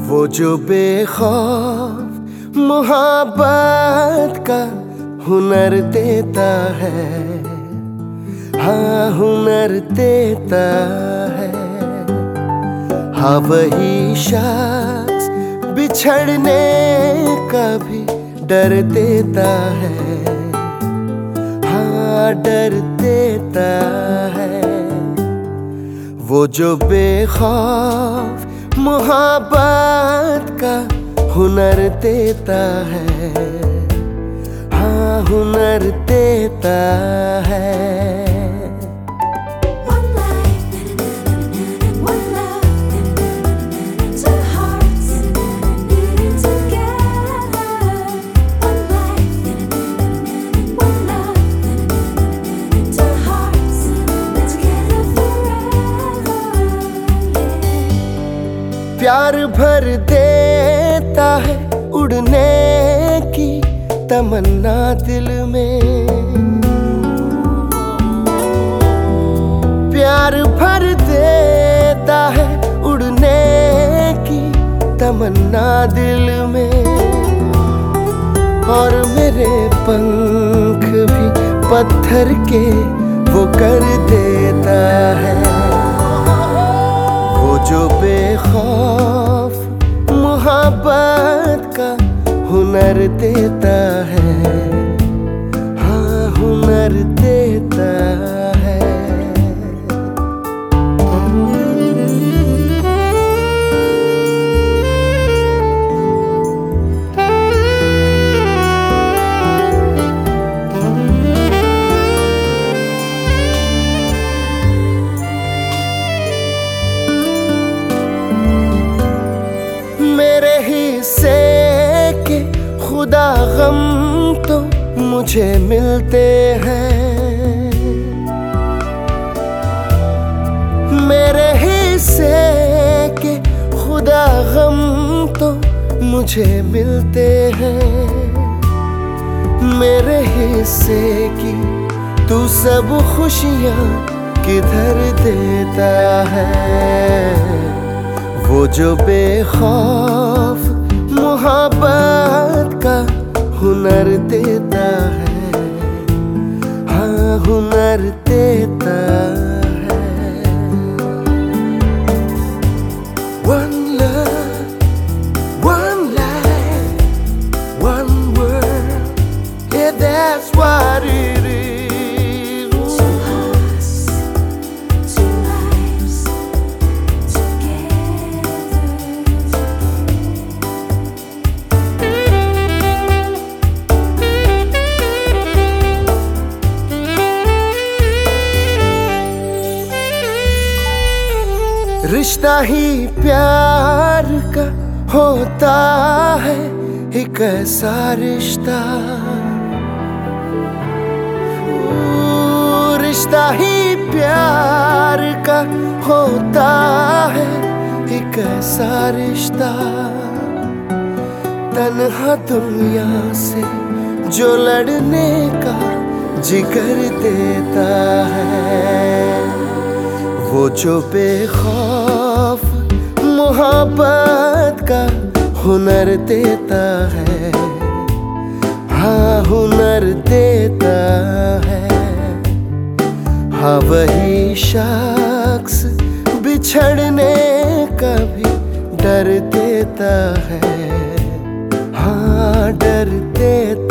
वो जो बेखौफ मोहब्बत का हुनर देता है, हाँ हुनर देता है। हाँ वही शख्स बिछड़ने का भी डर देता है, हाँ डर देता है। वो जो बेखौफ मोहब्बत का हुनर देता है, हाँ हुनर देता है। प्यार भर देता है उड़ने की तमन्ना दिल में, प्यार भर देता है उड़ने की तमन्ना दिल में। और मेरे पंख भी पत्थर के वो कर देता है। वो जो बेखौफ मोहब्बत का हुनर देता है, हाँ हुनर देता है। मेरे हिस्से के खुदा गम तो मुझे मिलते हैं, मेरे हिस्से के खुदा गम तो मुझे मिलते हैं। मेरे हिस्से की तू सब खुशियाँ किधर देता है। वो जो बेखौफ मोहब्बत का हुनर देता है, हाँ हुनर देता है। One love, one life, one world, yeah that's what it is. रिश्ता ही प्यार का होता है, एक ऐसा रिश्ता, रिश्ता ही प्यार का होता है, एक ऐसा रिश्ता। तन्हा दुनिया से जो लड़ने का जिगर देता है। वो जो बेखौफ मोहब्बत का हुनर देता है, हाँ हुनर देता है। हाँ वही शख्स बिछड़ने का भी डर देता है, हाँ डर देता